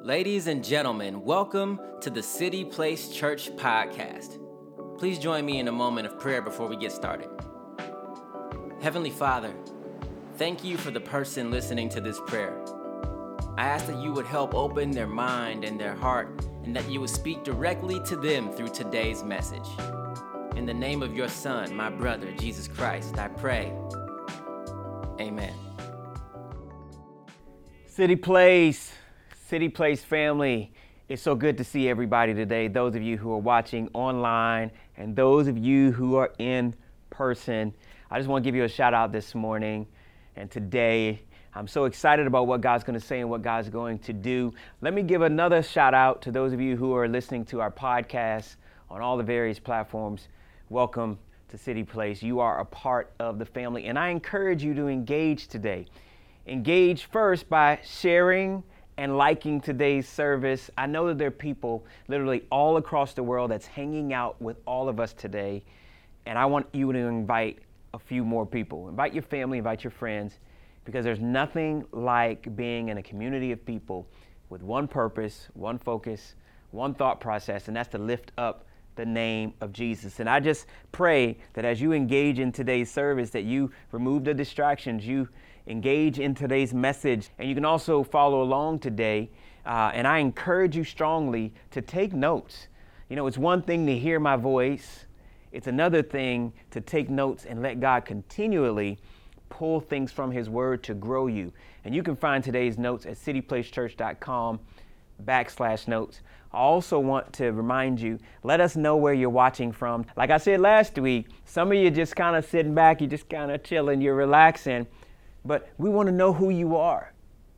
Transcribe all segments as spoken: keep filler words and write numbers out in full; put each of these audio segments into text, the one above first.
Ladies and gentlemen, welcome to the City Place Church podcast. Please join me in a moment of prayer before we get started. Heavenly Father, thank you for the person listening to this prayer. I ask that you would help open their mind and their heart, and that you would speak directly to them through today's message. In the name of your Son, my brother, Jesus Christ, I pray. Amen. City Place, City Place family, it's so good to see everybody today. Those of you who are watching online and those of you who are in person. I just want to give you a shout out this morning and today. I'm so excited about what God's going to say and what God's going to do. Let me give another shout out to those of you who are listening to our podcast on all the various platforms. Welcome to City Place. You are a part of the family, and I encourage you to engage today. Engage first by sharing and liking today's service. I know that there are people literally all across the world that's hanging out with all of us today, and I want you to invite a few more people. Invite your family, invite your friends, because there's nothing like being in a community of people with one purpose, one focus, one thought process, and that's to lift up the name of Jesus. And I just pray that as you engage in today's service, that you remove the distractions, you engage in today's message, and you can also follow along today. Uh, and I encourage you strongly to take notes. You know, it's one thing to hear my voice. It's another thing to take notes and let God continually pull things from his word to grow you. And you can find today's notes at cityplacechurch.com backslash notes. I also want to remind you, let us know where you're watching from. Like I said last week, some of you just kind of sitting back, you're just kind of chilling, you're relaxing. But we want to know who you are.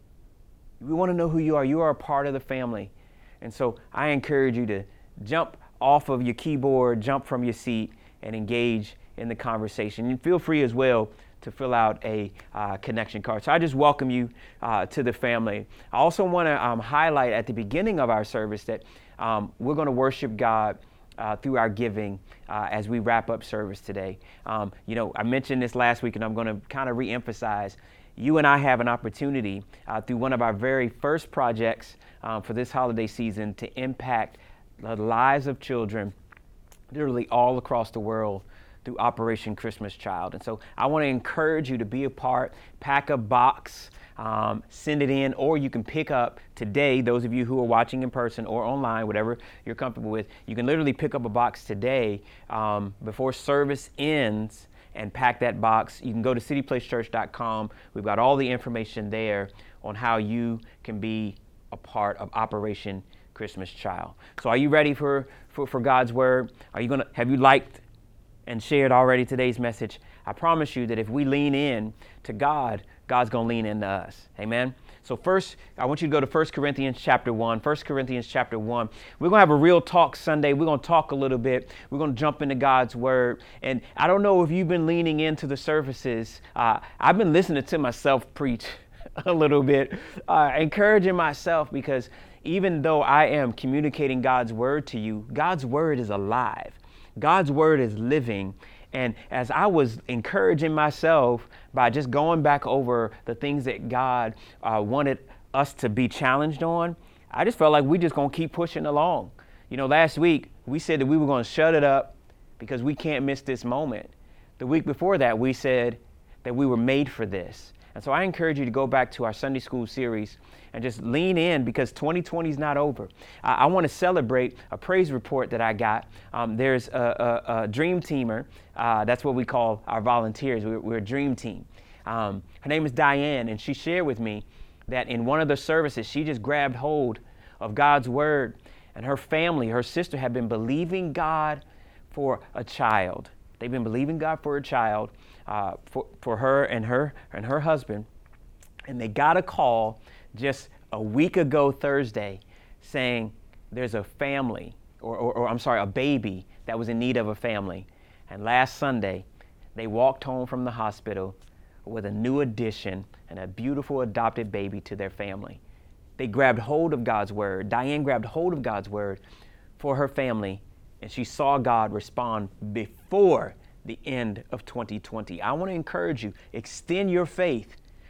We want to know who you are. You are a part of the family. And so I encourage you to jump off of your keyboard, jump from your seat, and engage in the conversation. And feel free as well to fill out a uh, connection card. So I just welcome you uh, to the family. I also want to um, highlight at the beginning of our service that um, we're going to worship God Uh, through our giving uh, as we wrap up service today. Um, you know, I mentioned this last week, and I'm going to kind of re-emphasize. You and I have an opportunity uh, through one of our very first projects um, for this holiday season to impact the lives of children literally all across the world through Operation Christmas Child. And so I want to encourage you to be a part, pack a box, Um, send it in, or you can pick up today, those of you who are watching in person or online, whatever you're comfortable with, you can literally pick up a box today um, before service ends and pack that box. You can go to city place church dot com. We've got all the information there on how you can be a part of Operation Christmas Child. So are you ready for, for, for God's word? Are you gonna, have you liked and shared already today's message? I promise you that if we lean in to God, God's going to lean into us. Amen. So first, I want you to go to First Corinthians chapter one. First Corinthians chapter one. We're going to have a real talk Sunday. We're going to talk a little bit. We're going to jump into God's word. And I don't know if you've been leaning into the services. Uh, I've been listening to myself preach a little bit, uh, encouraging myself, because even though I am communicating God's word to you, God's word is alive. God's word is living. And as I was encouraging myself by just going back over the things that God uh, wanted us to be challenged on, I just felt like we just going to keep pushing along. You know, last week we said that we were going to shut it up because we can't miss this moment. The week before that, we said that we were made for this. And so I encourage you to go back to our Sunday school series and just lean in, because twenty twenty is not over. I, I want to celebrate a praise report that I got. Um, there's a, a, a dream teamer. Uh, that's what we call our volunteers. We're, we're a dream team. Um, her name is Diane, and she shared with me that in one of the services, she just grabbed hold of God's word, and her family, her sister, had been believing God for a child. They've been believing God for a child, uh, for, for her and her and her husband. And they got a call just a week ago Thursday saying there's a family, or, or, or I'm sorry, a baby that was in need of a family. And last Sunday, they walked home from the hospital with a new addition and a beautiful adopted baby to their family. They grabbed hold of God's word. Diane grabbed hold of God's word for her family, and she saw God respond before the end of twenty twenty. I want to encourage you, extend your faith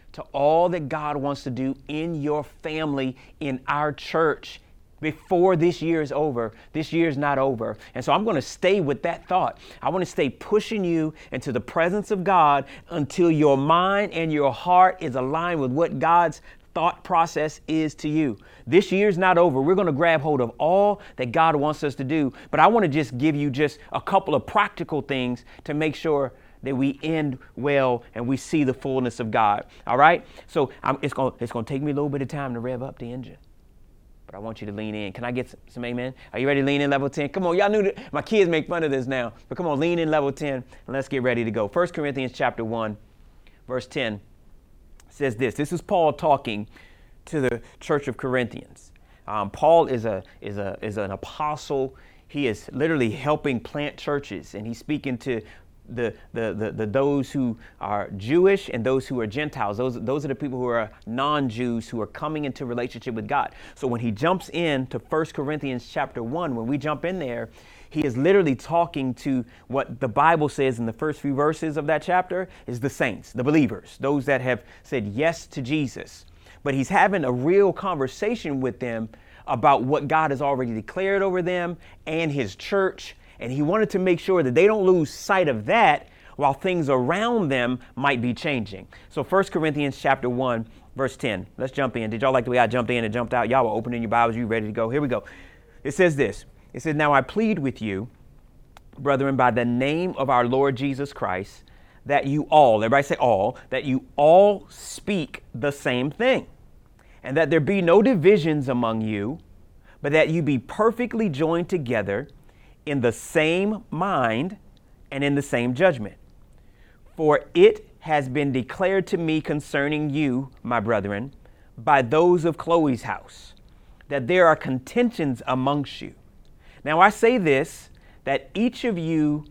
to all that God wants to do in your family, in our church, before this year is over. This year is not over. And so I'm going to stay with that thought. I want to stay pushing you into the presence of God until your mind and your heart is aligned with what God's thought process is to you. This year's not over. We're going to grab hold of all that God wants us to do. But I want to just give you just a couple of practical things to make sure that we end well and we see the fullness of God. All right. So I'm, it's going it's going to take me a little bit of time to rev up the engine, but I want you to lean in. Can I get some, some amen? Are you ready to lean in level ten? Come on. Y'all knew that my kids make fun of this now, but come on, lean in level ten and let's get ready to go. First Corinthians chapter one, verse ten says this. This is Paul talking to the church of Corinthians. Um, Paul is a is a is an apostle. He is literally helping plant churches, and he's speaking to The, the, the, the those who are Jewish and those who are Gentiles. Those, those are the people who are non-Jews who are coming into relationship with God. So when he jumps in to First Corinthians chapter one, when we jump in there, he is literally talking to what the Bible says in the first few verses of that chapter is the saints, the believers, those that have said yes to Jesus. But he's having a real conversation with them about what God has already declared over them and his church. And he wanted to make sure that they don't lose sight of that while things around them might be changing. So First Corinthians chapter one, verse ten. Let's jump in. Did y'all like the way I jumped in and jumped out? Y'all were opening your Bibles. You ready to go? Here we go. It says this. It says, now I plead with you, brethren, by the name of our Lord Jesus Christ, that you all, everybody say all, that you all speak the same thing, and that there be no divisions among you, but that you be perfectly joined together in the same mind and in the same judgment. For it has been declared to me concerning you, my brethren, by those of Chloe's house, that there are contentions amongst you. Now I say this, that each of you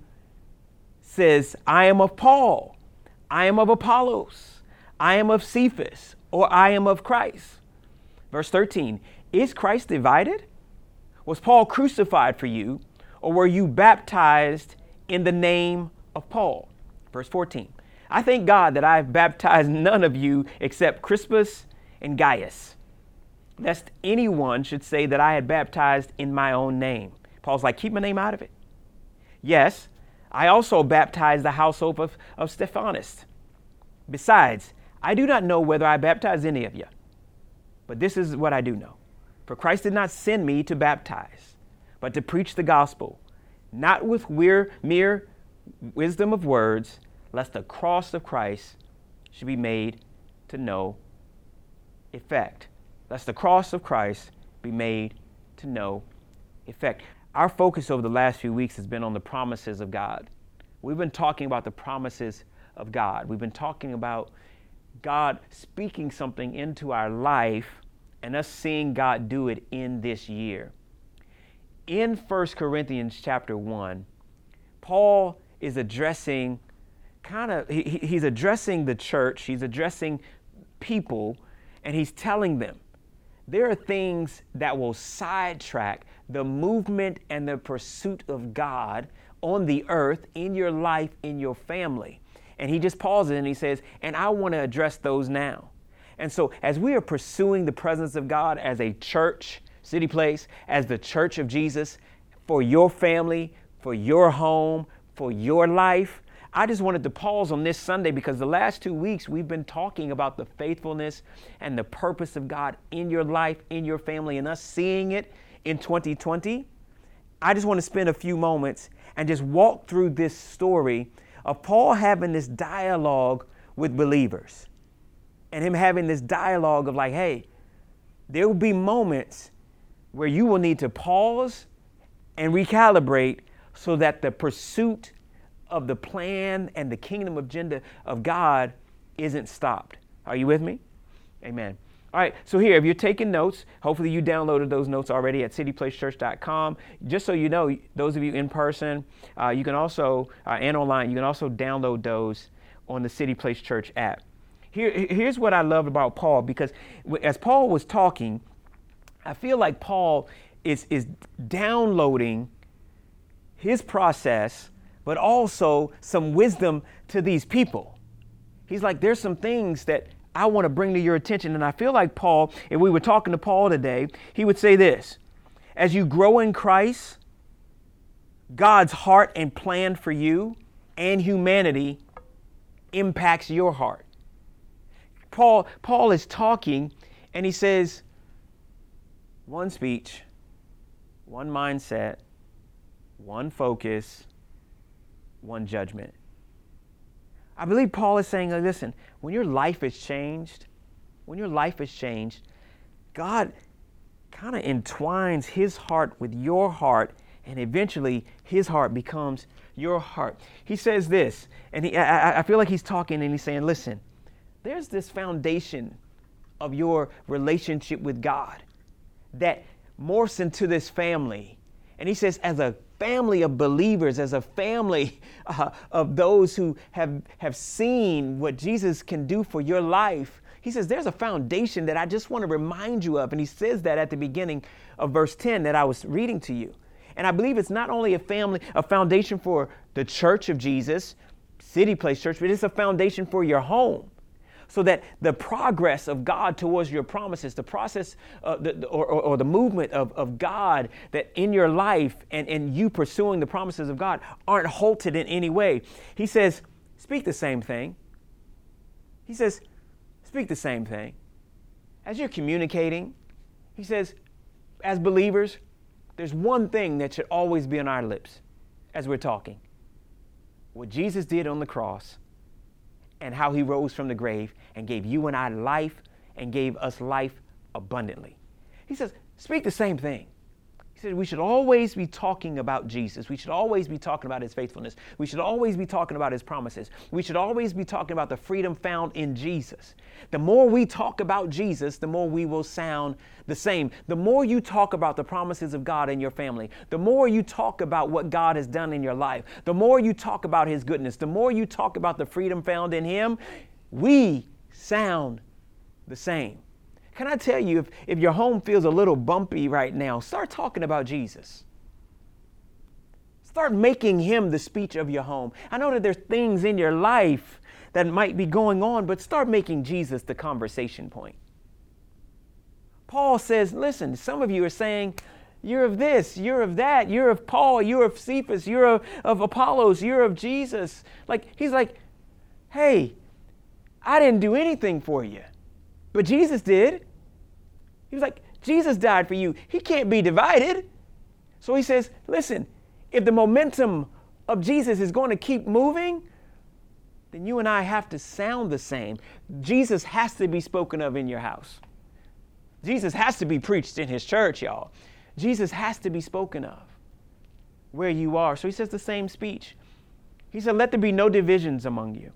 says, I am of Paul, I am of Apollos, I am of Cephas, or I am of Christ. Verse thirteen, is Christ divided? Was Paul crucified for you? Or were you baptized in the name of Paul? Verse fourteen. I thank God that I have baptized none of you except Crispus and Gaius, lest anyone should say that I had baptized in my own name. Paul's like, keep my name out of it. Yes, I also baptized the household of, of Stephanas. Besides, I do not know whether I baptized any of you, but this is what I do know. For Christ did not send me to baptize, but to preach the gospel, not with mere, mere wisdom of words, lest the cross of Christ should be made to no effect. Lest the cross of Christ be made to no effect. Our focus over the last few weeks has been on the promises of God. We've been talking about the promises of God. We've been talking about God speaking something into our life and us seeing God do it in this year. In First Corinthians chapter one, Paul is addressing kind of, he, he's addressing the church, he's addressing people, and he's telling them there are things that will sidetrack the movement and the pursuit of God on the earth, in your life, in your family. And he just pauses and he says, and I want to address those now. And so as we are pursuing the presence of God as a church, City Place, as the church of Jesus, for your family, for your home, for your life, I just wanted to pause on this Sunday because the last two weeks we've been talking about the faithfulness and the purpose of God in your life, in your family, and us seeing it in twenty twenty. I just want to spend a few moments and just walk through this story of Paul having this dialogue with believers and him having this dialogue of like, hey, there will be moments where you will need to pause and recalibrate so that the pursuit of the plan and the kingdom agenda of God isn't stopped. Are you with me? Amen. All right, so here, if you're taking notes, hopefully you downloaded those notes already at city place church dot com. Just so you know, those of you in person, uh, you can also, uh, and online, you can also download those on the City Place Church app. Here, here's what I love about Paul, because as Paul was talking, I feel like Paul is, is downloading his process, but also some wisdom to these people. He's like, there's some things that I want to bring to your attention. And I feel like Paul, if we were talking to Paul today, he would say this: as you grow in Christ, God's heart and plan for you and humanity impacts your heart. Paul, Paul is talking and he says, one speech, one mindset, one focus, one judgment. I believe Paul is saying, listen, when your life is changed, when your life is changed, God kind of entwines his heart with your heart, and eventually his heart becomes your heart. He says this, and he, I, I feel like he's talking and he's saying, listen, there's this foundation of your relationship with God that morphs into this family. And he says, as a family of believers, as a family uh, of those who have, have seen what Jesus can do for your life, he says, there's a foundation that I just want to remind you of. And he says that at the beginning of verse ten that I was reading to you. And I believe it's not only a family, a foundation for the church of Jesus, City Place Church, but it's a foundation for your home. So that the progress of God towards your promises, the process uh, the, or, or, or the movement of, of God that in your life and, and you pursuing the promises of God aren't halted in any way. He says, speak the same thing. He says, speak the same thing. As you're communicating, he says, as believers, there's one thing that should always be on our lips as we're talking. What Jesus did on the cross, and how he rose from the grave and gave you and I life and gave us life abundantly. He says, speak the same thing. He said, we should always be talking about Jesus. We should always be talking about his faithfulness. We should always be talking about his promises. We should always be talking about the freedom found in Jesus. The more we talk about Jesus, the more we will sound the same. The more you talk about the promises of God in your family, the more you talk about what God has done in your life, the more you talk about his goodness, the more you talk about the freedom found in him, we sound the same. Can I tell you, if, if your home feels a little bumpy right now, start talking about Jesus. Start making him the speech of your home. I know that there's things in your life that might be going on, but start making Jesus the conversation point. Paul says, listen, some of you are saying, you're of this, you're of that, you're of Paul, you're of Cephas, you're of, of Apollos, you're of Jesus. Like, he's like, hey, I didn't do anything for you, but Jesus did. He was like, Jesus died for you. He can't be divided. So he says, listen, if the momentum of Jesus is going to keep moving, then you and I have to sound the same. Jesus has to be spoken of in your house. Jesus has to be preached in his church, y'all. Jesus has to be spoken of where you are. So he says the same speech. He said, let there be no divisions among you.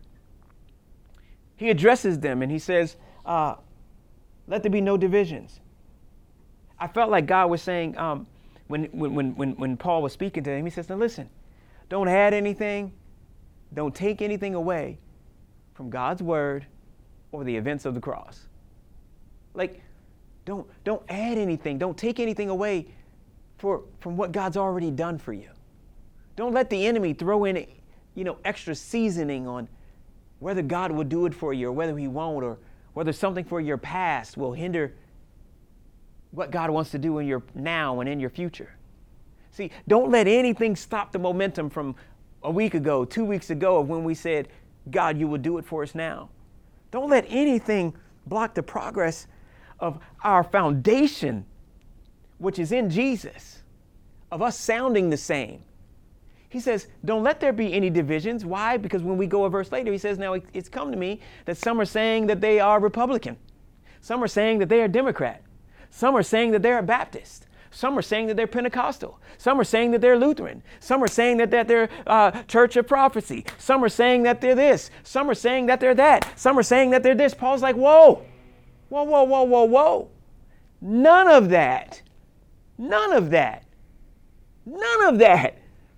He addresses them and he says, uh, let there be no divisions. I felt like God was saying, um, when, when, when, when Paul was speaking to him, he says, now listen, don't add anything, don't take anything away from God's word or the events of the cross. Like, don't, don't add anything, don't take anything away for, from what God's already done for you. Don't let the enemy throw in, you know, extra seasoning on whether God will do it for you or whether he won't, or whether something for your past will hinder what God wants to do in your now and in your future. See, don't let anything stop the momentum from a week ago, two weeks ago, of when we said, God, you will do it for us now. Don't let anything block the progress of our foundation, which is in Jesus, of us sounding the same. He says, don't let there be any divisions. Why? Because when we go a verse later, he says, now it's come to me that some are saying that they are Republican. Some are saying that they are Democrat. Some are saying that they're a Baptist. Some are saying that they're Pentecostal. Some are saying that they're Lutheran. Some are saying that, that they're uh, Church of Prophecy. Some are saying that they're this. Some are saying that they're that. Some are saying that they're this. Paul's like, whoa, whoa, whoa, whoa, whoa, whoa. None of that. None of that. None of that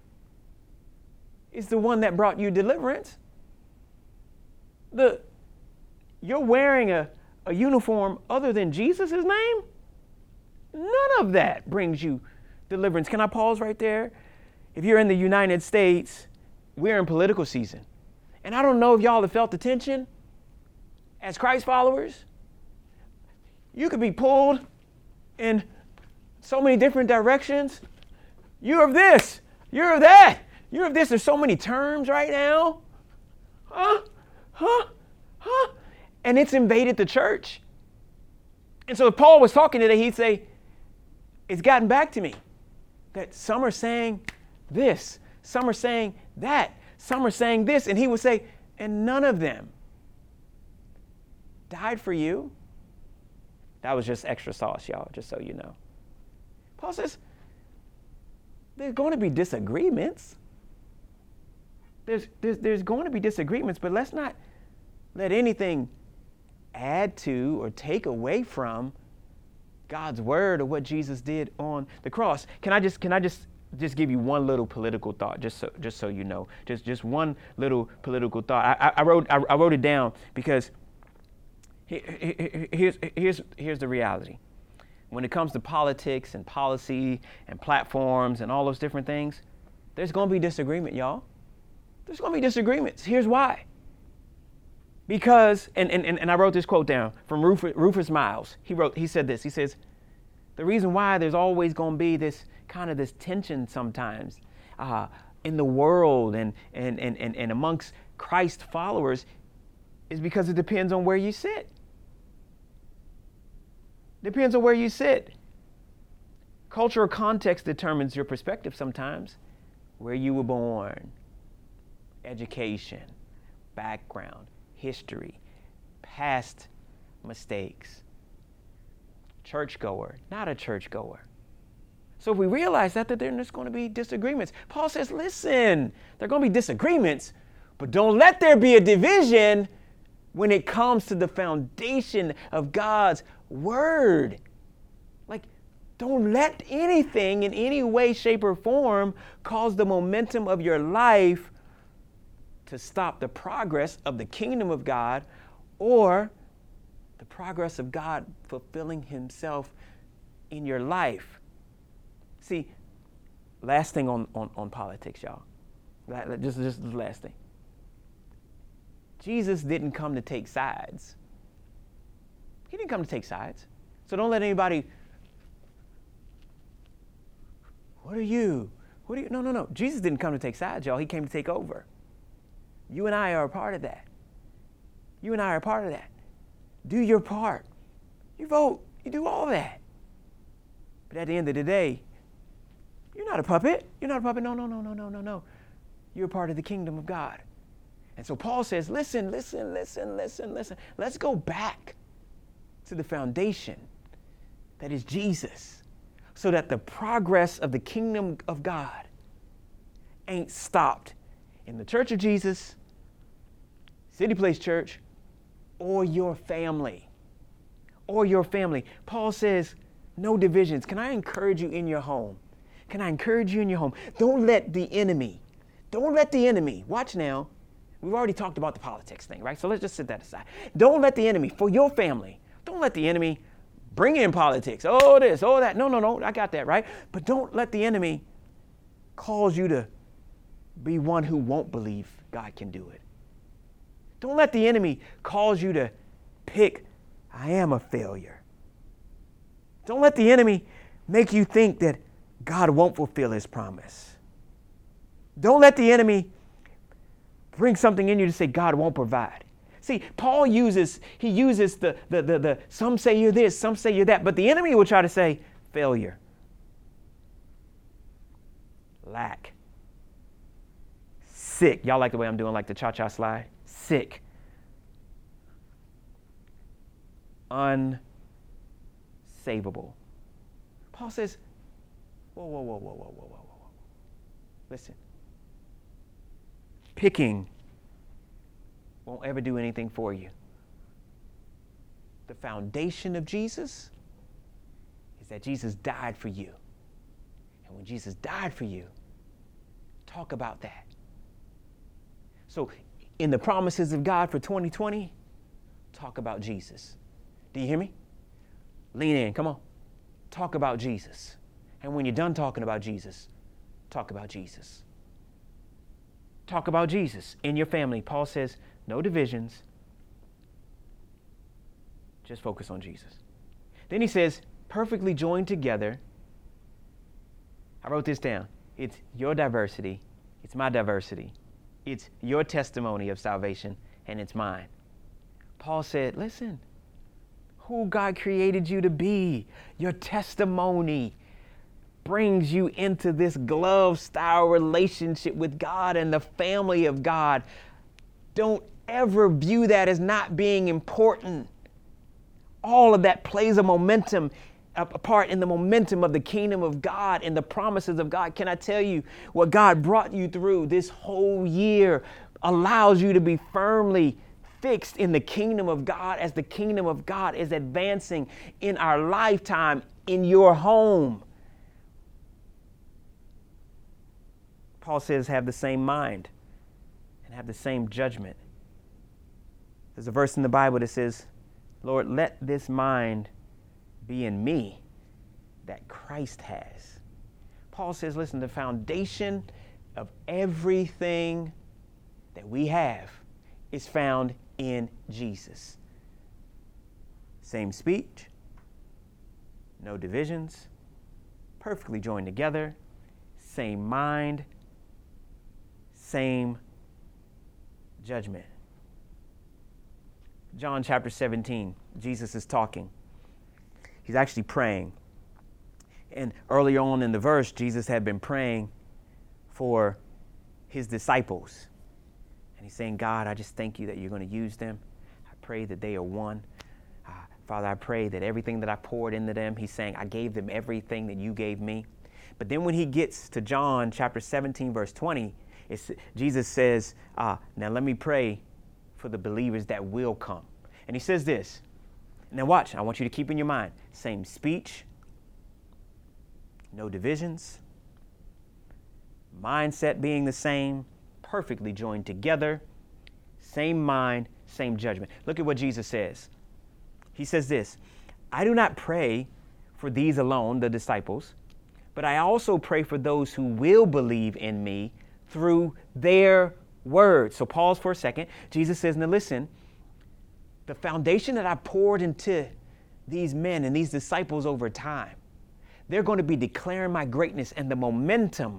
is the one that brought you deliverance. The, you're wearing a, a uniform other than Jesus' name? None of that brings you deliverance. Can I pause right there? If you're in the United States, we're in political season. And I don't know if y'all have felt the tension as Christ followers, you could be pulled in so many different directions. You're of this, you're of that, you're of this. There's so many terms right now. Huh? Huh? Huh? And it's invaded the church. And so if Paul was talking today, he'd say, it's gotten back to me that some are saying this, some are saying that, some are saying this. And he would say, and none of them died for you. That was just extra sauce, y'all, just so you know. Paul says, there's going to be disagreements. There's, there's, there's going to be disagreements, but let's not let anything add to or take away from God's word or what Jesus did on the cross. Can I just can I just just give you one little political thought, just so just so you know, just just one little political thought. I, I, I wrote I, I wrote it down because here's here's here's the reality. When it comes to politics and policy and platforms and all those different things, there's going to be disagreement, y'all. There's going to be disagreements. Here's why. Because, and, and, and I wrote this quote down from Rufus, Rufus Miles. He wrote, he said this, he says, the reason why there's always going to be this kind of this tension sometimes uh, in the world and, and, and, and, and amongst Christ followers is because it depends on where you sit. Depends on where you sit. Cultural context determines your perspective sometimes. Where you were born, education, background, history, past mistakes, churchgoer, not a churchgoer. So if we realize that, that there's going to be disagreements. Paul says, listen, there are going to be disagreements, but don't let there be a division when it comes to the foundation of God's word. Like, don't let anything in any way, shape, or form cause the momentum of your life to stop the progress of the kingdom of God or the progress of God fulfilling himself in your life. See, last thing on, on, on politics, y'all. Just, just the last thing. Jesus didn't come to take sides. He didn't come to take sides. So don't let anybody, what are you? What are you? No, no, no. Jesus didn't come to take sides, y'all. He came to take over. You and I are a part of that. You and I are a part of that. Do your part. You vote. You do all that. But at the end of the day, you're not a puppet. You're not a puppet. No, no, no, no, no, no, no. You're a part of the kingdom of God. And so Paul says, listen, listen, listen, listen, listen. Let's go back to the foundation that is Jesus, so that the progress of the kingdom of God ain't stopped in the Church of Jesus, City Place Church, or your family. Or your family. Paul says, no divisions. Can I encourage you in your home? Can I encourage you in your home? Don't let the enemy, don't let the enemy, watch now, we've already talked about the politics thing, right? So let's just set that aside. Don't let the enemy, for your family, don't let the enemy bring in politics. Oh, this, oh, that. No, no, no, I got that, right? But don't let the enemy cause you to be one who won't believe God can do it. Don't let the enemy cause you to pick, I am a failure. Don't let the enemy make you think that God won't fulfill his promise. Don't let the enemy bring something in you to say God won't provide. See, Paul uses, he uses the, the, the, the, some say you're this, some say you're that, but the enemy will try to say failure, lack, sick. Y'all like the way I'm doing like the cha-cha slide? Sick. Unsavable. Paul says, whoa, whoa, whoa, whoa, whoa, whoa, whoa, whoa. Listen. Picking won't ever do anything for you. The foundation of Jesus is that Jesus died for you. And when Jesus died for you, talk about that. So in the promises of God for twenty twenty, talk about Jesus. Do you hear me? Lean in, come on. Talk about Jesus. And when you're done talking about Jesus, talk about Jesus. Talk about Jesus in your family. Paul says, no divisions, Just focus on Jesus. Then he says, perfectly joined together. I wrote this down. It's your diversity. It's my diversity. It's your testimony of salvation, and it's mine. Paul said, listen, who God created you to be, your testimony brings you into this glove-style relationship with God and the family of God. Don't ever view that as not being important. All of that plays a momentum, a part in the momentum of the kingdom of God and the promises of God. Can I tell you what God brought you through this whole year allows you to be firmly fixed in the kingdom of God as the kingdom of God is advancing in our lifetime in your home. Paul says, have the same mind and have the same judgment. There's a verse in the Bible that says, Lord, let this mind be in me that Christ has. Paul says, listen, the foundation of everything that we have is found in Jesus. Same speech, no divisions, perfectly joined together, same mind, same judgment. John chapter seventeen, Jesus is talking. He's actually praying. And earlier on in the verse, Jesus had been praying for his disciples. And he's saying, God, I just thank you that you're going to use them. I pray that they are one. Uh, Father, I pray that everything that I poured into them, he's saying, I gave them everything that you gave me. But then when he gets to John chapter seventeen, verse twenty, it's, Jesus says, uh, now let me pray for the believers that will come. And he says this. Now watch, I want you to keep in your mind, same speech, no divisions, mindset being the same, perfectly joined together, same mind, same judgment. Look at what Jesus says. He says this, I do not pray for these alone, the disciples, but I also pray for those who will believe in me through their word. So pause for a second. Jesus says, now listen, the foundation that I poured into these men and these disciples over time, they're going to be declaring my greatness, and the momentum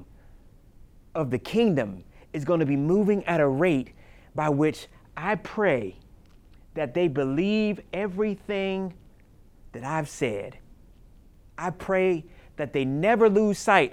of the kingdom is going to be moving at a rate by which I pray that they believe everything that I've said. I pray that they never lose sight.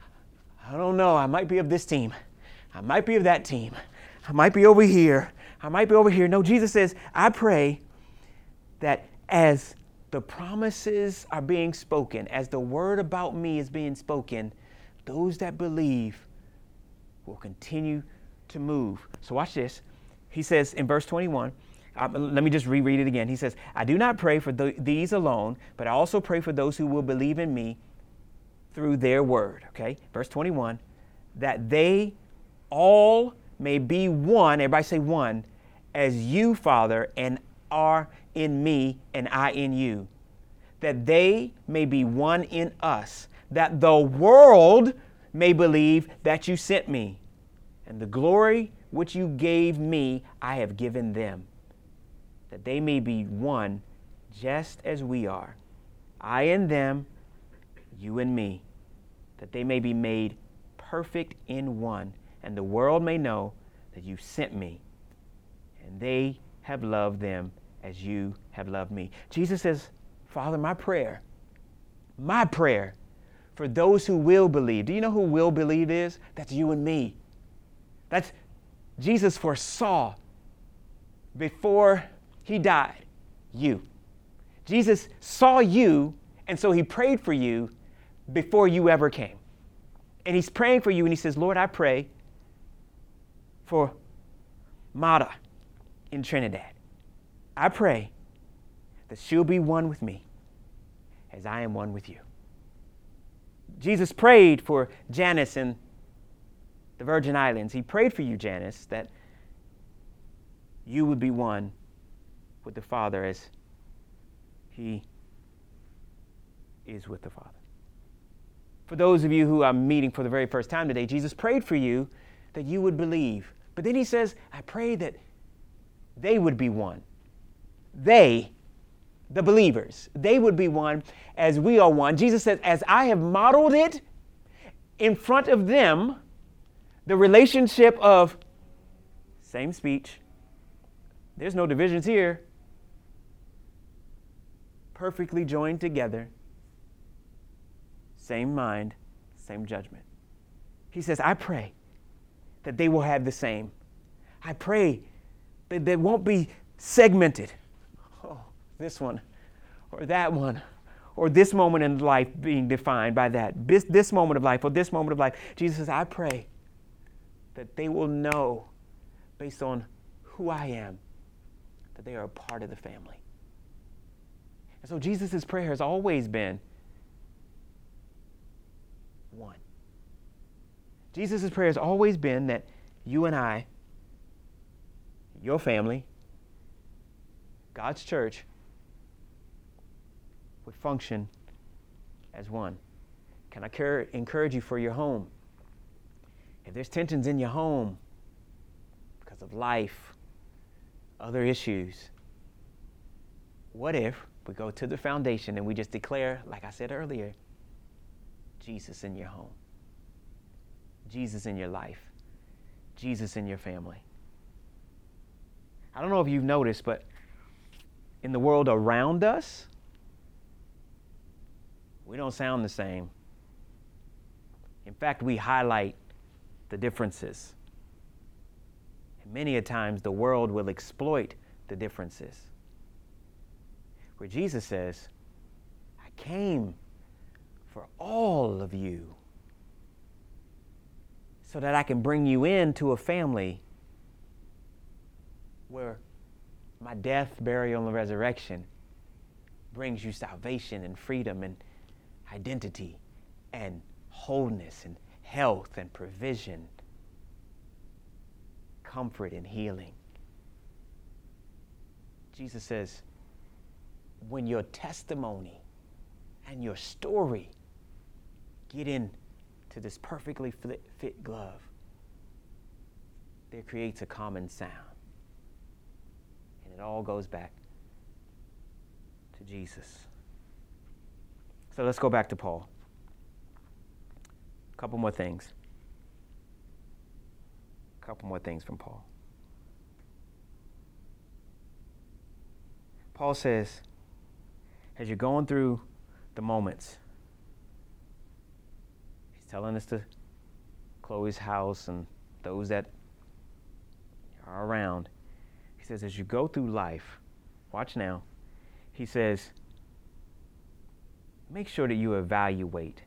I don't know, I might be of this team. I might be of that team. I might be over here. I might be over here. No, Jesus says, I pray that as the promises are being spoken, as the word about me is being spoken, those that believe will continue to move. So watch this. He says in verse twenty-one, uh, let me just reread it again. He says, I do not pray for the, these alone, but I also pray for those who will believe in me through their word. Okay, verse twenty-one, that they all may be one, everybody say one, as you, Father, and are in me and I in you, that they may be one in us, that the world may believe that you sent me, and the glory which you gave me I have given them, that they may be one just as we are, I and them, you and me, that they may be made perfect in one, and the world may know that you sent me, and they have loved them as you have loved me. Jesus says, Father, my prayer, my prayer for those who will believe. Do you know who will believe is? That's you and me. That's Jesus foresaw before he died, you. Jesus saw you, and so he prayed for you before you ever came. And he's praying for you, and he says, Lord, I pray for Mata in Trinidad. I pray that she'll be one with me as I am one with you. Jesus prayed for Janice in the Virgin Islands. He prayed for you, Janice, that you would be one with the Father as he is with the Father. For those of you who are meeting for the very first time today, Jesus prayed for you that you would believe. But then he says, I pray that they would be one. They, the believers. They would be one as we are one. Jesus says, as I have modeled it in front of them, the relationship of same speech. There's no divisions here. Perfectly joined together. Same mind, same judgment. He says, I pray that they will have the same. I pray that they won't be segmented. Oh, this one or that one or this moment in life being defined by that. This, this moment of life or this moment of life. Jesus says, I pray that they will know based on who I am that they are a part of the family. And so Jesus' prayer has always been one. Jesus' prayer has always been that you and I, your family, God's church, would function as one. Can I cur- encourage you for your home? If there's tensions in your home because of life, other issues, what if we go to the foundation and we just declare, like I said earlier, Jesus in your home, Jesus in your life, Jesus in your family. I don't know if you've noticed, but in the world around us, we don't sound the same. In fact, we highlight the differences. And many a times the world will exploit the differences. Where Jesus says, I came for all of you so that I can bring you into a family where my death, burial, and resurrection brings you salvation and freedom and identity and wholeness and health and provision, comfort and healing. Jesus says, when your testimony and your story get into this perfectly fit, fit glove, there creates a common sound. And it all goes back to Jesus. So let's go back to Paul. A couple more things. A couple more things from Paul. Paul says, as you're going through the moments, he's telling us to Chloe's house and those that are around. He says, as you go through life, watch now, he says, make sure that you evaluate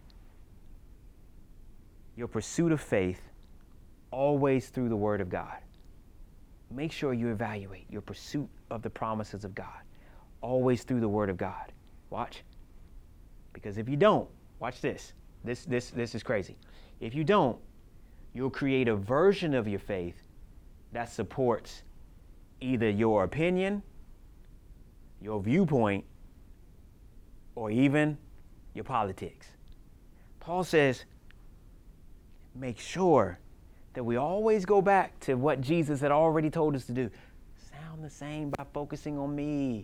your pursuit of faith always through the Word of God. Make sure you evaluate your pursuit of the promises of God always through the Word of God. Watch. Because if you don't, watch this. This, this, this is crazy. If you don't, you'll create a version of your faith that supports either your opinion, your viewpoint, or even your politics. Paul says, make sure that we always go back to what Jesus had already told us to do. Sound the same by focusing on me.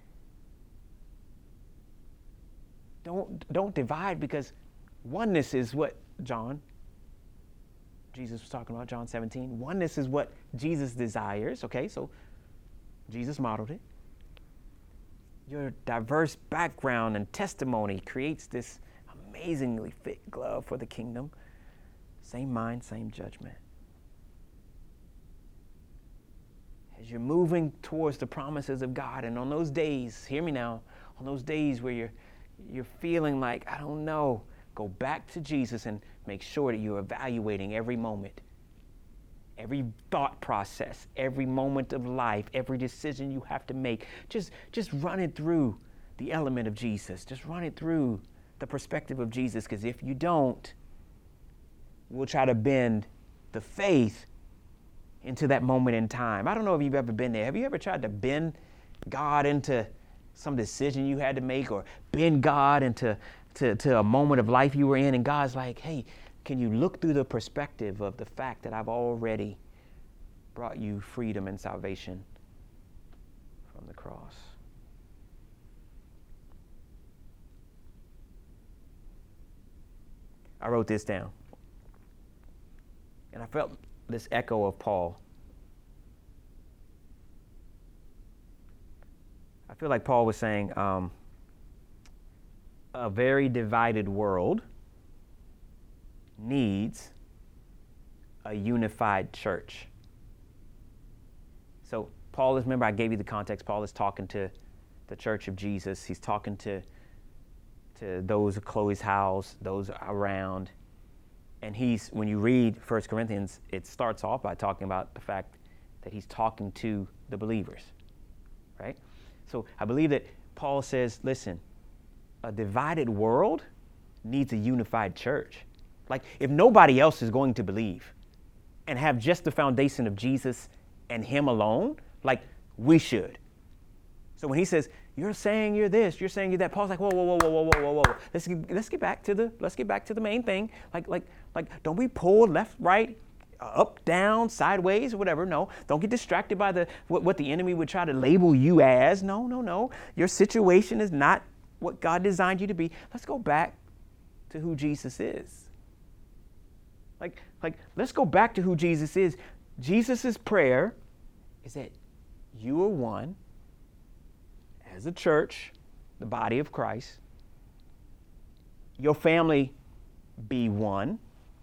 Don't, don't divide, because oneness is what John, Jesus was talking about, John seventeen. Oneness is what Jesus desires. Okay, so Jesus modeled it. Your diverse background and testimony creates this amazingly fit glove for the kingdom. Same mind, same judgment. As you're moving towards the promises of God, and on those days, hear me now, on those days where you're you're feeling like, I don't know, go back to Jesus and make sure that you're evaluating every moment, every thought process, every moment of life, every decision you have to make. Just, just run it through the element of Jesus. Just run it through the perspective of Jesus, because if you don't, we'll try to bend the faith into that moment in time. I don't know if you've ever been there. Have you ever tried to bend God into some decision you had to make, or bend God into to, to a moment of life you were in, and God's like, hey, can you look through the perspective of the fact that I've already brought you freedom and salvation from the cross? I wrote this down. And I felt this echo of Paul. I feel like Paul was saying, um, a very divided world needs a unified church. So Paul is, remember I gave you the context, Paul is talking to the church of Jesus. He's talking to, to those of Chloe's house, those around. And he's, when you read First Corinthians, it starts off by talking about the fact that he's talking to the believers, right? So I believe that Paul says, listen, a divided world needs a unified church. Like, if nobody else is going to believe and have just the foundation of Jesus and him alone, like, we should. So when he says, you're saying you're this, you're saying you're that, Paul's like, whoa, whoa, whoa, whoa, whoa, whoa, whoa, whoa. Let's get, let's get back to the let's get back to the main thing. Like, like, like, don't be pulled left, right, up, down, sideways, or whatever. No, don't get distracted by the what, what the enemy would try to label you as. No, no, no. Your situation is not what God designed you to be. Let's go back to who Jesus is. Like, like, let's go back to who Jesus is. Jesus' prayer is that you are one as a church, the body of Christ. Your family be one,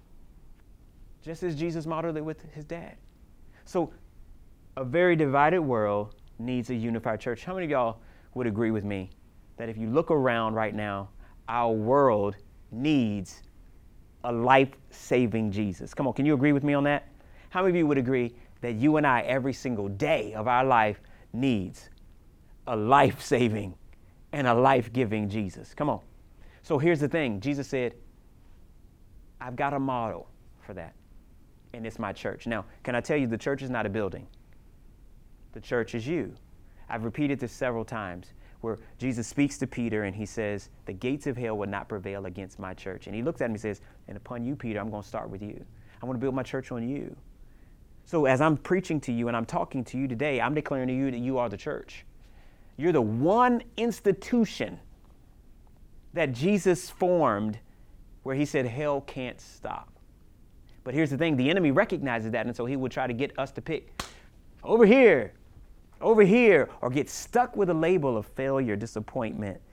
just as Jesus modeled it with his dad. So a very divided world needs a unified church. How many of y'all would agree with me that if you look around right now, our world needs a life-saving Jesus? Come on, can you agree with me on that? How many of you would agree that you and I, every single day of our life, needs a life-saving and a life-giving Jesus? Come on. So here's the thing. Jesus said, I've got a model for that, and it's my church. Now, can I tell you, the church is not a building. The church is you. I've repeated this several times, where Jesus speaks to Peter and he says, the gates of hell will not prevail against my church. And he looks at him and says, and upon you, Peter, I'm going to start with you. I want to build my church on you. So as I'm preaching to you and I'm talking to you today, I'm declaring to you that you are the church. You're the one institution that Jesus formed where he said hell can't stop. But here's the thing, the enemy recognizes that, and so he would try to get us to pick over here, over here, or get stuck with a label of failure, disappointment,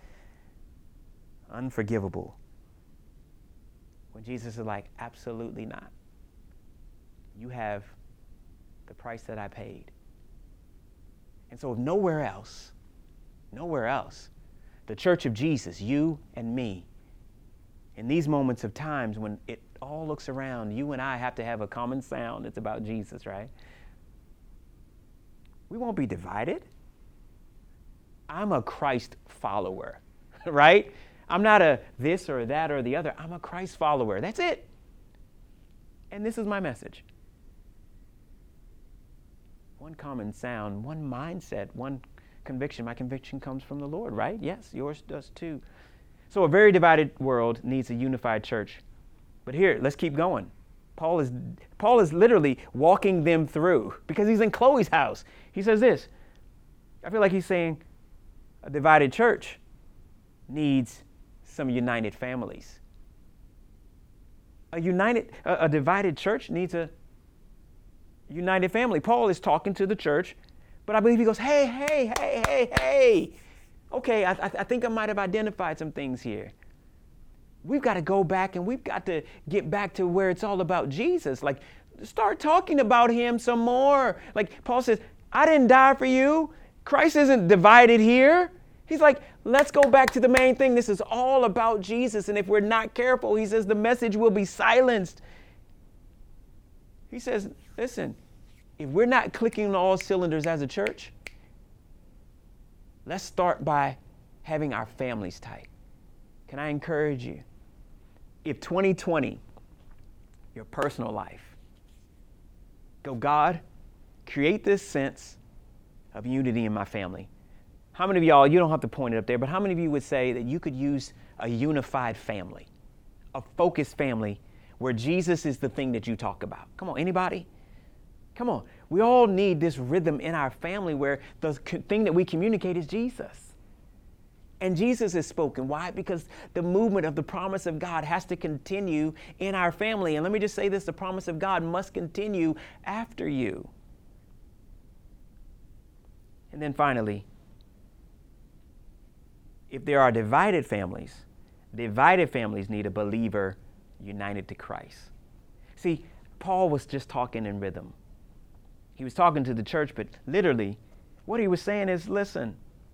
unforgivable. When Jesus is like, absolutely not. You have the price that I paid. And so if nowhere else, nowhere else, the church of Jesus, you and me, in these moments of times when it all looks around, you and I have to have a common sound. It's about Jesus, right? We won't be divided. I'm a Christ follower, right? I'm not a this or that or the other. I'm a Christ follower. That's it. And this is my message. One common sound, one mindset, one conviction. My conviction comes from the Lord, right? Yes, yours does too. So a very divided world needs a unified church. But here, let's keep going. Paul is Paul is literally walking them through because he's in Chloe's house. He says this. I feel like he's saying a divided church needs some united families. A united, a, a divided church needs a united family. Paul is talking to the church, but I believe he goes, hey, hey, hey, hey, hey. Okay, I, I think I might have identified some things here. We've got to go back and we've got to get back to where it's all about Jesus. Like, start talking about him some more. Like Paul says, I didn't die for you. Christ isn't divided here. He's like, let's go back to the main thing. This is all about Jesus. And if we're not careful, he says the message will be silenced. He says, listen, if we're not clicking on all cylinders as a church, let's start by having our families tight. Can I encourage you? If twenty twenty, your personal life, go, God, create this sense of unity in my family. How many of y'all, you don't have to point it up there, but how many of you would say that you could use a unified family, a focused family where Jesus is the thing that you talk about? Come on, anybody? Come on. We all need this rhythm in our family where the thing that we communicate is Jesus. And Jesus is spoken. Why? Because the movement of the promise of God has to continue in our family. And let me just say this, the promise of God must continue after you. And then finally, if there are divided families, divided families need a believer united to Christ. See, Paul was just talking in rhythm. He was talking to the church, but literally what he was saying is, listen,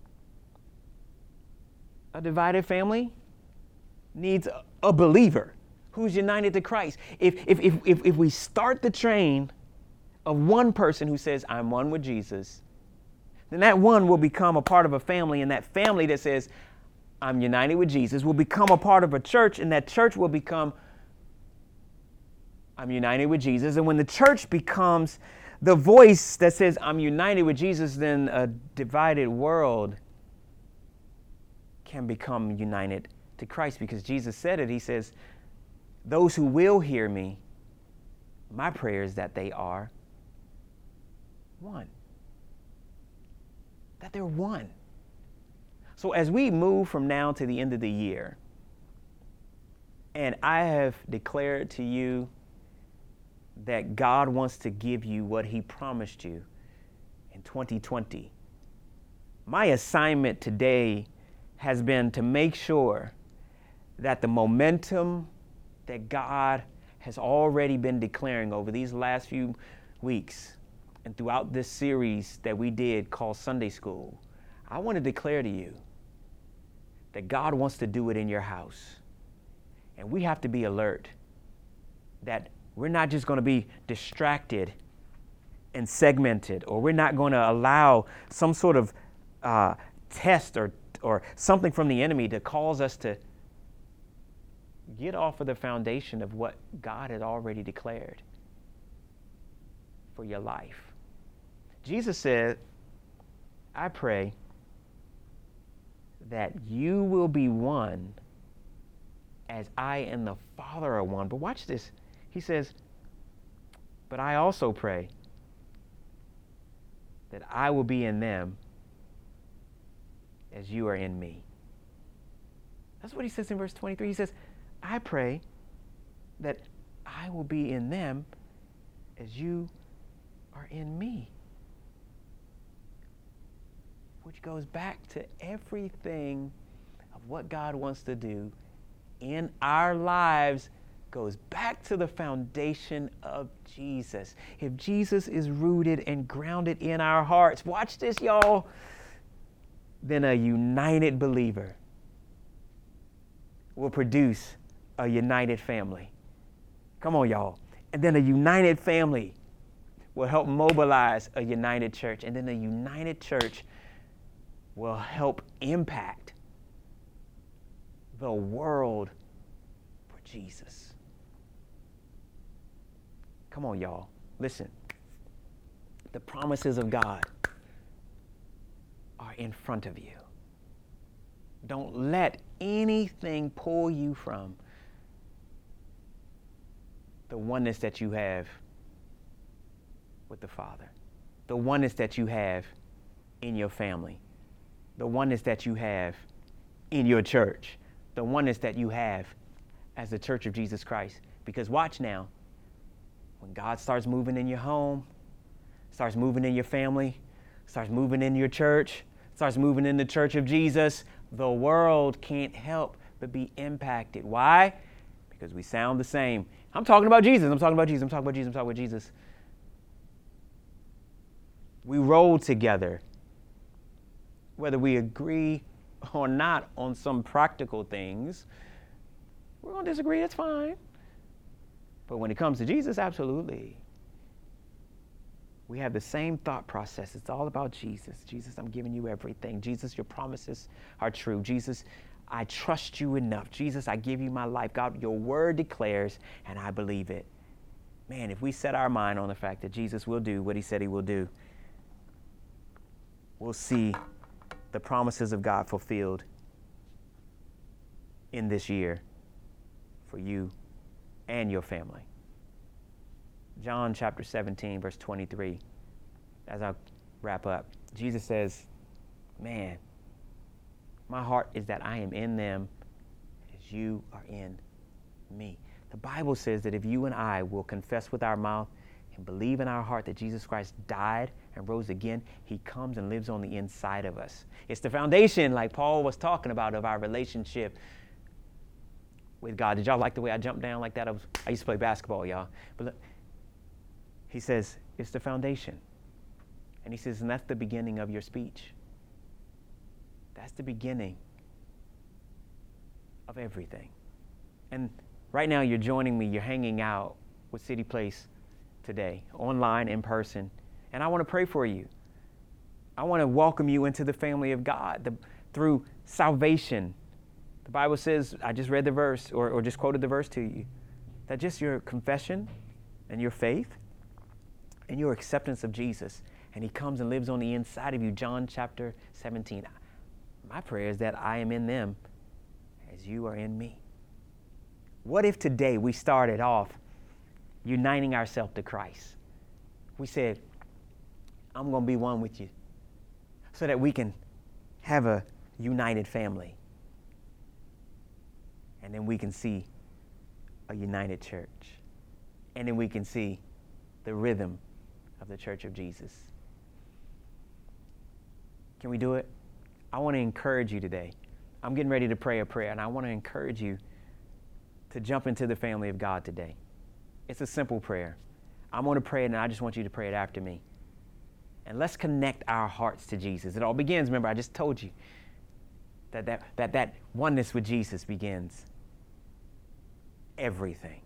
a divided family needs a, a believer who's united to Christ. If, if, if, if, if we start the train of one person who says, I'm one with Jesus, then that one will become a part of a family, and that family that says, I'm united with Jesus, will become a part of a church, and that church will become, I'm united with Jesus. And when the church becomes the voice that says, I'm united with Jesus, then a divided world can become united to Christ, because Jesus said it. He says, those who will hear me, my prayer is that they are one. That they're one. So as we move from now to the end of the year, and I have declared to you that God wants to give you what he promised you in twenty twenty, my assignment today has been to make sure that the momentum that God has already been declaring over these last few weeks and throughout this series that we did called Sunday School, I want to declare to you that God wants to do it in your house. And we have to be alert that we're not just going to be distracted and segmented, or we're not going to allow some sort of uh, test or or something from the enemy to cause us to get off of the foundation of what God had already declared for your life. Jesus said, I pray that you will be one as I and the Father are one. But watch this. He says, but I also pray that I will be in them as you are in me. That's what he says in verse twenty-three. He says, I pray that I will be in them as you are in me. Which goes back to everything of what God wants to do in our lives, goes back to the foundation of Jesus. If Jesus is rooted and grounded in our hearts, watch this, y'all, then a united believer will produce a united family. Come on, y'all. And then a united family will help mobilize a united church. And then a united church will help impact the world for Jesus. Come on, y'all. Listen. The promises of God are in front of you. Don't let anything pull you from the oneness that you have with the Father, the oneness that you have in your family, the oneness that you have in your church, the oneness that you have as the Church of Jesus Christ. Because watch now, when God starts moving in your home, starts moving in your family, starts moving in your church, starts moving in the Church of Jesus, the world can't help but be impacted. Why? Because we sound the same. I'm talking about Jesus. I'm talking about Jesus. I'm talking about Jesus. I'm talking about Jesus. We roll together. Whether we agree or not on some practical things, we're going to disagree. That's fine. But when it comes to Jesus, absolutely. We have the same thought process. It's all about Jesus. Jesus, I'm giving you everything. Jesus, your promises are true. Jesus, I trust you enough. Jesus, I give you my life. God, your word declares, and I believe it. Man, if we set our mind on the fact that Jesus will do what he said he will do, we'll see the promises of God fulfilled in this year for you and your family. John chapter seventeen, verse twenty-three, as I wrap up, Jesus says, man, My heart is that I am in them as you are in me. The Bible says that if you and I will confess with our mouth and believe in our heart that Jesus Christ died and rose again, he comes and lives on the inside of us. It's the foundation, like Paul was talking about, of our relationship with God. Did y'all like the way I jumped down like that? I, was, I used to play basketball, y'all. But look, he says, it's the foundation. And he says, and that's the beginning of your speech. That's the beginning of everything. And right now you're joining me, you're hanging out with City Place today, online, in person. And I want to pray for you. I want to welcome you into the family of God the, through salvation. The Bible says, I just read the verse, or, or just quoted the verse to you, that just your confession and your faith and your acceptance of Jesus, and he comes and lives on the inside of you. John chapter seventeen. My prayer is that I am in them as you are in me. What if today we started off uniting ourselves to Christ? We said, I'm going to be one with you so that we can have a united family. And then we can see a united church. And then we can see the rhythm of the Church of Jesus. Can we do it? I want to encourage you today. I'm getting ready to pray a prayer, and I want to encourage you to jump into the family of God today. It's a simple prayer. I'm going to pray it, and I just want you to pray it after me. And let's connect our hearts to Jesus. It all begins, remember, I just told you that that, that, that oneness with Jesus begins everything.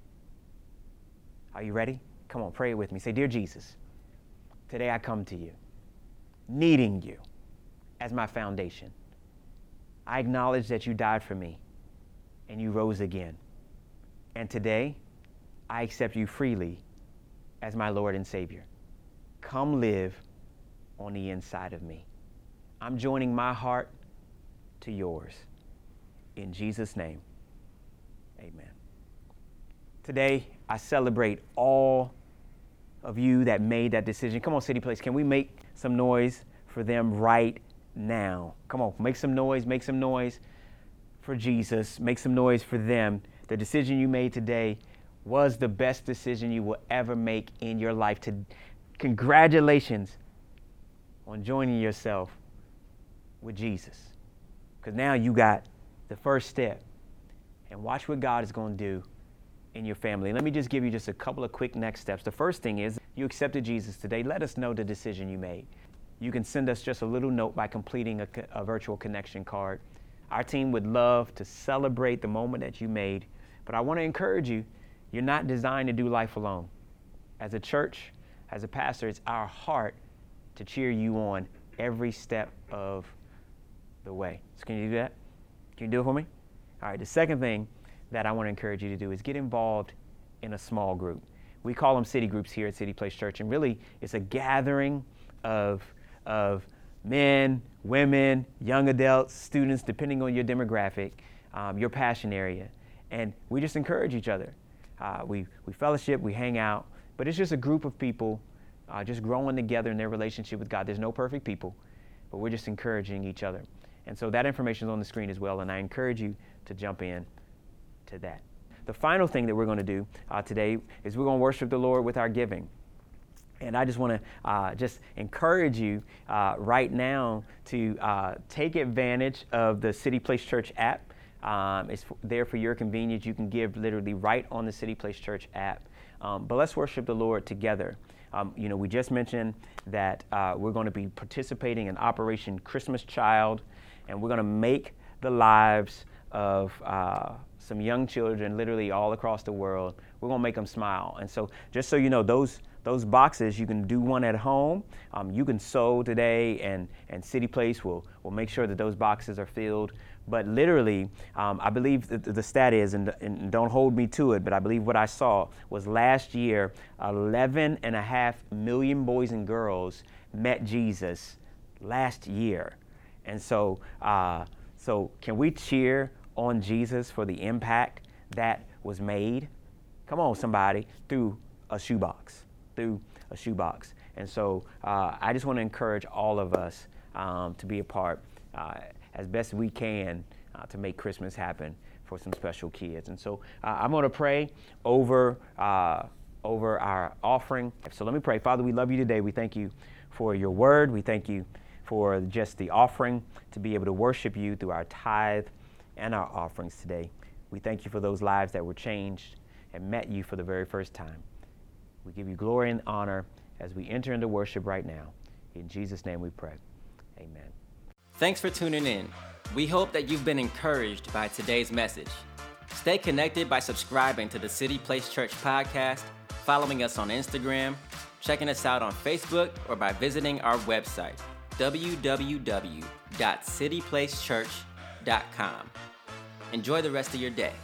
Are you ready? Come on, pray it with me. Say, Dear Jesus, today I come to you, needing you as my foundation. I acknowledge that you died for me and you rose again. And today, I accept you freely as my Lord and Savior. Come live on the inside of me. I'm joining my heart to yours. In Jesus' name, amen. Today, I celebrate all of you that made that decision. Come on, City Place, can we make some noise for them right now? Come on, make some noise, make some noise for Jesus, make some noise for them. The decision you made today was the best decision you will ever make in your life. To, congratulations on joining yourself with Jesus. Because now you got the first step. And watch what God is going to do in your family. Let me just give you just a couple of quick next steps. The first thing is you accepted Jesus today. Let us know the decision you made. You can send us just a little note by completing a, a virtual connection card. Our team would love to celebrate the moment that you made. But I want to encourage you, you're not designed to do life alone. As a church, as a pastor, it's our heart to cheer you on every step of the way. So can you do that? Can you do it for me? All right, the second thing that I want to encourage you to do is get involved in a small group. We call them city groups here at City Place Church, and really it's a gathering of, of men, women, young adults, students, depending on your demographic, um, your passion area. And we just encourage each other. Uh, we, we fellowship, we hang out, but it's just a group of people uh, just growing together in their relationship with God. There's no perfect people, but we're just encouraging each other. And so that information is on the screen as well, and I encourage you to jump in to that. The final thing that we're going to do uh, today is we're going to worship the Lord with our giving. And I just want to uh, just encourage you uh, right now to uh, take advantage of the City Place Church app. Um, it's f- there for your convenience. You can give literally right on the City Place Church app. Um, but let's worship the Lord together. Um, you know, we just mentioned that uh, we're going to be participating in Operation Christmas Child, and we're going to make the lives of uh, some young children literally all across the world. We're going to make them smile. And so just so you know, those those boxes, you can do one at home. Um, you can sow today, and, and City Place will, will make sure that those boxes are filled. But literally, um, I believe the, the stat is, and, and don't hold me to it, but I believe what I saw was last year, eleven and a half million boys and girls met Jesus last year. And so, uh, so can we cheer on Jesus for the impact that was made? Come on, somebody, through a shoebox, through a shoebox. And so uh, I just want to encourage all of us um, to be a part. Uh, as best we can uh, to make Christmas happen for some special kids. And so uh, I'm going to pray over uh, over our offering. So let me pray. Father, we love you today. We thank you for your word. We thank you for just the offering to be able to worship you through our tithe and our offerings today. We thank you for those lives that were changed and met you for the very first time. We give you glory and honor as we enter into worship right now. In Jesus' name we pray. Amen. Thanks for tuning in. We hope that you've been encouraged by today's message. Stay connected by subscribing to the City Place Church podcast, following us on Instagram, checking us out on Facebook, or by visiting our website, w w w dot city place church dot com. Enjoy the rest of your day.